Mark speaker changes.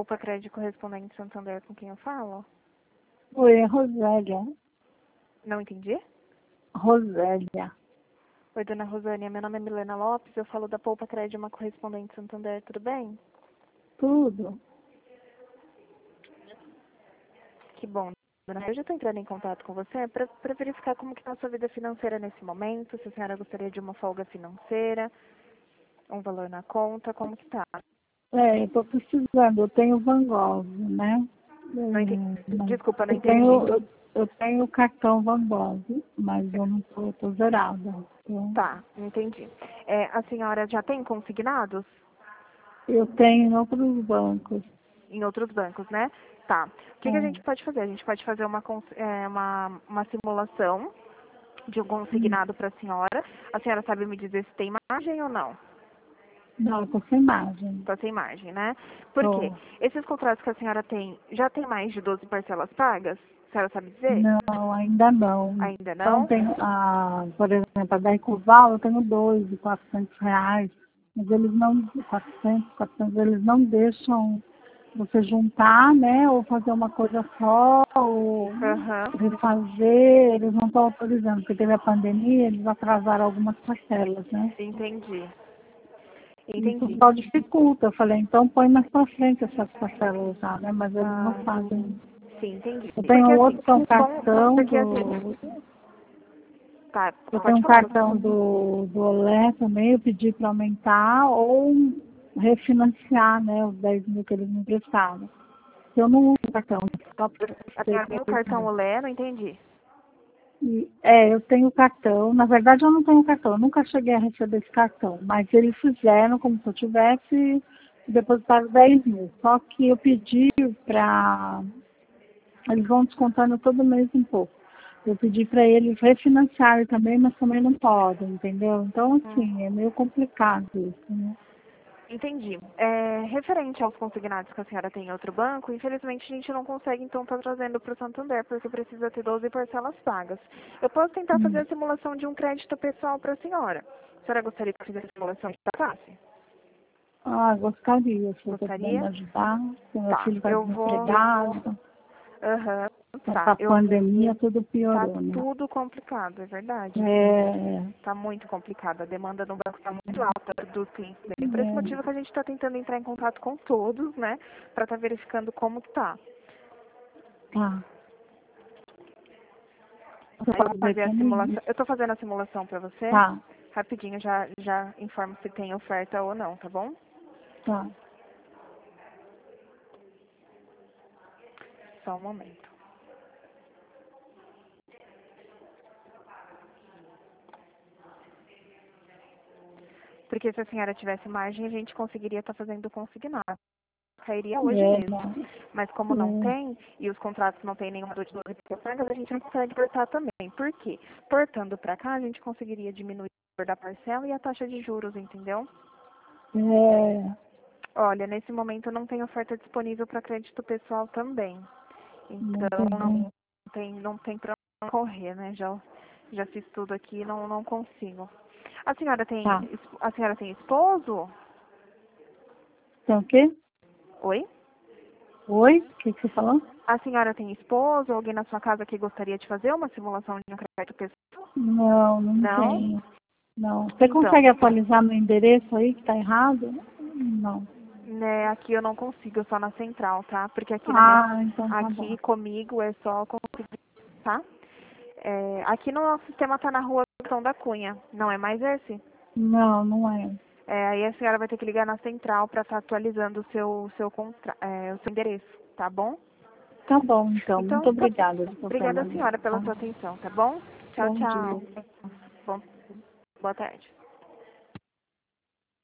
Speaker 1: Poupa Crédito Correspondente Santander, com quem eu falo?
Speaker 2: Oi, é Rosélia.
Speaker 1: Não entendi?
Speaker 2: Rosélia.
Speaker 1: Oi, dona Rosânia, meu nome é Milena Lopes, eu falo da Poupa Crédito, uma correspondente Santander, tudo bem?
Speaker 2: Tudo.
Speaker 1: Que bom. Dona, eu já estou entrando em contato com você para verificar como que está a sua vida financeira nesse momento, se a senhora gostaria de uma folga financeira, um valor na conta, como que tá?
Speaker 2: Eu tô precisando, eu tenho Van Gogh, né?
Speaker 1: Não entendi.
Speaker 2: Mas
Speaker 1: Desculpa, não
Speaker 2: eu
Speaker 1: entendi.
Speaker 2: eu tenho mas Van Gogh, mas eu não tô zerada. Então,
Speaker 1: Tá, entendi. A senhora já tem consignados
Speaker 2: eu tenho em outros bancos.
Speaker 1: em outros bancos, né? Tá. O que a
Speaker 2: É.
Speaker 1: gente pode fazer? A gente pode fazer uma simulação de um
Speaker 2: Hum.
Speaker 1: consignado para a senhora. A senhora sabe me dizer se tem margem ou não?
Speaker 2: Não, eu tô sem margem.
Speaker 1: Tá sem margem, né? Por quê?
Speaker 2: Tô.
Speaker 1: Esses contratos que a senhora tem, já tem mais de 12 parcelas pagas? A senhora sabe dizer?
Speaker 2: Não, ainda não.
Speaker 1: Ainda
Speaker 2: Então,
Speaker 1: não?
Speaker 2: por exemplo, a da Ecoval, eu tenho dois de R$ 400, mas eles não, 400, eles não deixam você juntar, né, ou fazer uma coisa só, ou
Speaker 1: Aham.
Speaker 2: refazer, eles não estão autorizando, porque teve a pandemia, eles atrasaram algumas parcelas, né.
Speaker 1: Entendi.
Speaker 2: Isso
Speaker 1: Entendi.
Speaker 2: só dificulta. Eu falei, então põe mais pra frente essas parcelas já, né, mas eles não
Speaker 1: Ah,
Speaker 2: fazem.
Speaker 1: sim, entendi.
Speaker 2: Eu tenho
Speaker 1: Porque
Speaker 2: um
Speaker 1: assim,
Speaker 2: outro que é um cartão
Speaker 1: porque assim,
Speaker 2: do
Speaker 1: tá,
Speaker 2: Eu tenho
Speaker 1: pode
Speaker 2: um
Speaker 1: falar.
Speaker 2: cartão do Olé também, eu pedi para aumentar ou refinanciar, né, os 10 mil que eles me emprestaram. Eu não uso cartão, só para
Speaker 1: A
Speaker 2: ter
Speaker 1: senhora tem o cartão Olé, não entendi.
Speaker 2: eu tenho cartão. Na verdade, eu não tenho cartão. Eu nunca cheguei a receber esse cartão. Mas eles fizeram como se eu tivesse depositado 10 mil. Só que eu pedi para... Eles vão descontando todo mês um pouco. Eu pedi para eles refinanciarem também, mas também não podem, entendeu? Então,
Speaker 1: Hum.
Speaker 2: assim, é meio complicado isso, né?
Speaker 1: Entendi. Referente aos consignados que a senhora tem em outro banco, infelizmente a gente não consegue então estar trazendo para o Santander, porque precisa ter 12 parcelas pagas. Eu posso tentar fazer
Speaker 2: Hum.
Speaker 1: a simulação de um crédito pessoal para a senhora. A senhora gostaria que eu fizesse a simulação de face?
Speaker 2: Ah, gostaria, se você puder me
Speaker 1: Gostaria?
Speaker 2: ajudar. Porque meu
Speaker 1: Tá,
Speaker 2: filho está
Speaker 1: eu vou.
Speaker 2: desempregado.
Speaker 1: Aham,
Speaker 2: Com
Speaker 1: tá.
Speaker 2: essa pandemia, tudo
Speaker 1: Tá
Speaker 2: piorou, né?
Speaker 1: tudo complicado, é verdade.
Speaker 2: É,
Speaker 1: Tá muito complicado. A demanda no banco está muito alta dos clientes dele. Por esse
Speaker 2: é,
Speaker 1: motivo que a gente está tentando entrar em contato com todos, né? Para estar verificando como que tá.
Speaker 2: tá. Você
Speaker 1: Eu vou
Speaker 2: pode ver
Speaker 1: fazer a
Speaker 2: para mim?
Speaker 1: simulação. Eu tô fazendo a simulação para você.
Speaker 2: Tá,
Speaker 1: Rapidinho, já informo se tem oferta ou não, tá bom?
Speaker 2: tá.
Speaker 1: Só um momento. Porque se a senhora tivesse margem, a gente conseguiria estar fazendo consignado. Cairia hoje
Speaker 2: É,
Speaker 1: mesmo.
Speaker 2: não.
Speaker 1: Mas como não tem, e os contratos não têm nenhuma de 12 portanto, a gente não consegue portar também. Por quê? Portando para cá, a gente conseguiria diminuir o valor da parcela e a taxa de juros, entendeu?
Speaker 2: É,
Speaker 1: Olha, nesse momento não tem oferta disponível para crédito pessoal também.
Speaker 2: não
Speaker 1: Então,
Speaker 2: tem.
Speaker 1: não tem para correr, né? Já fiz tudo aqui, não consigo. A senhora tem,
Speaker 2: Tá.
Speaker 1: a senhora tem esposo?
Speaker 2: Tem o quê?
Speaker 1: Oi?
Speaker 2: Oi? O que você falou?
Speaker 1: A senhora tem esposo? Alguém na sua casa que gostaria de fazer uma simulação de um crédito pessoal?
Speaker 2: Não, não
Speaker 1: Não?
Speaker 2: tenho. Não. Você
Speaker 1: Então,
Speaker 2: consegue atualizar meu endereço aí que tá errado? Não.
Speaker 1: né, aqui eu não consigo, só na central, tá? Porque
Speaker 2: Ah, então tá bom.
Speaker 1: aqui comigo é só conseguir, tá? Aqui no nosso sistema tá na rua Gastão da Cunha, não é mais esse?
Speaker 2: Não, não é.
Speaker 1: Aí a senhora vai ter que ligar na central para estar atualizando o seu endereço, tá bom?
Speaker 2: Tá bom, então. Muito
Speaker 1: Então, tá.
Speaker 2: obrigada de qualquer
Speaker 1: Obrigada,
Speaker 2: maneira.
Speaker 1: senhora, pela
Speaker 2: Tá?
Speaker 1: sua atenção, tá bom? Tchau,
Speaker 2: Bom
Speaker 1: tchau.
Speaker 2: dia.
Speaker 1: Bom, boa tarde.